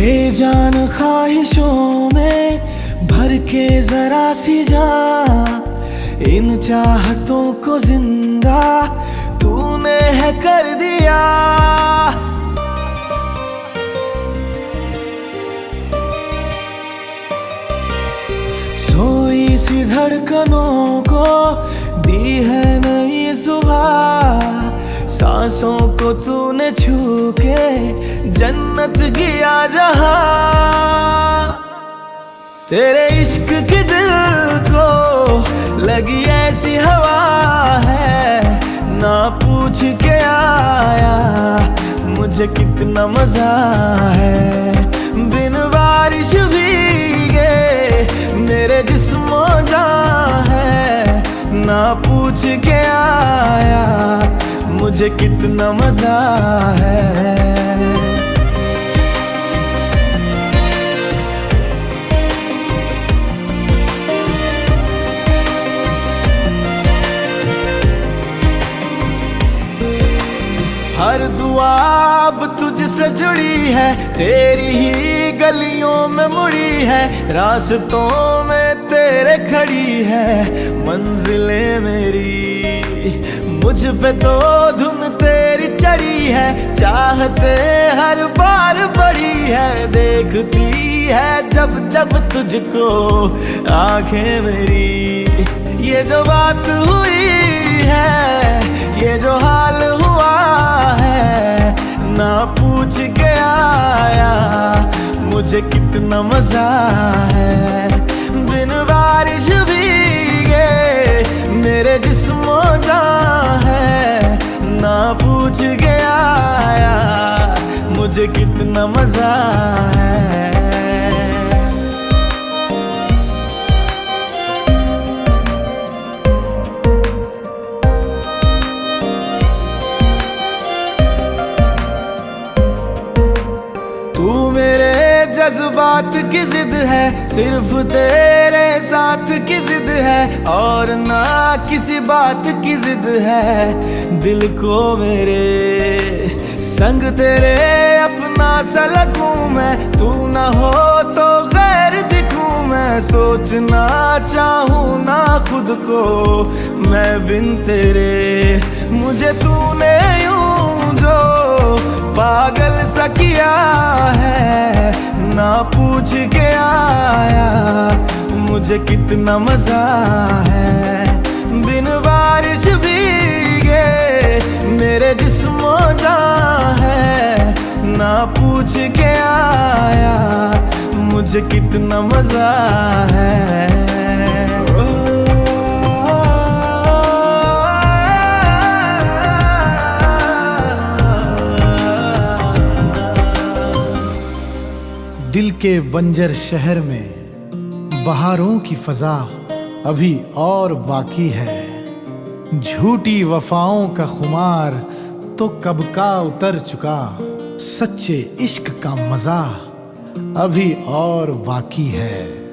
बेजान ख्वाहिशों में भर के जरा सी जा, इन चाहतों को जिंदा तूने है कर दिया। सोई सी धड़कनों को दी है नई सुबह, सांसों को तूने छू के जन्नत किया जहां। तेरे इश्क की दिल को लगी ऐसी हवा है, ना पूछ के आया मुझे कितना मजा है। बिन बारिश भीगे मेरे जिस्मों जान है, ना पूछ के आया मुझे कितना मजा है। हर दुआ अब तुझसे जुड़ी है, तेरी ही गलियों में मुड़ी है, रास्तों में तेरे खड़ी है मंजिलें मेरी। मुझ पे तो धुन तेरी चढ़ी है, चाहते हर बार बड़ी है, देखती है जब जब तुझको आंखें मेरी। ये जो बात हुई है, ये जो हाल हुआ है, ना पूछ के आया मुझे कितना मजा है। बिन बारिश भीगे मेरे जिस्मों जान है, ना पूछ के आया मुझे कितना मजा है। तू मेरे जज्बात की जिद है, सिर्फ तेरे साथ की जिद है, और ना किसी बात की जिद है। दिल को मेरे संग तेरे अपना सा लगूं मैं, तू ना हो तो गैर दिखूं मैं। सोचना चाहूं ना खुद को मैं बिन तेरे, मुझे तूने यूं जो पागल सा किया है, ना पूछ के आया मुझे कितना मजा है। बिन बारिश भीगे मेरे जिस्मों जान है, ना पूछ के आया मुझे कितना मजा है। दिल के बंजर शहर में बहारों की फजा अभी और बाकी है, झूठी वफाओं का खुमार तो कब का उतर चुका, सच्चे इश्क का मजा अभी और बाकी है।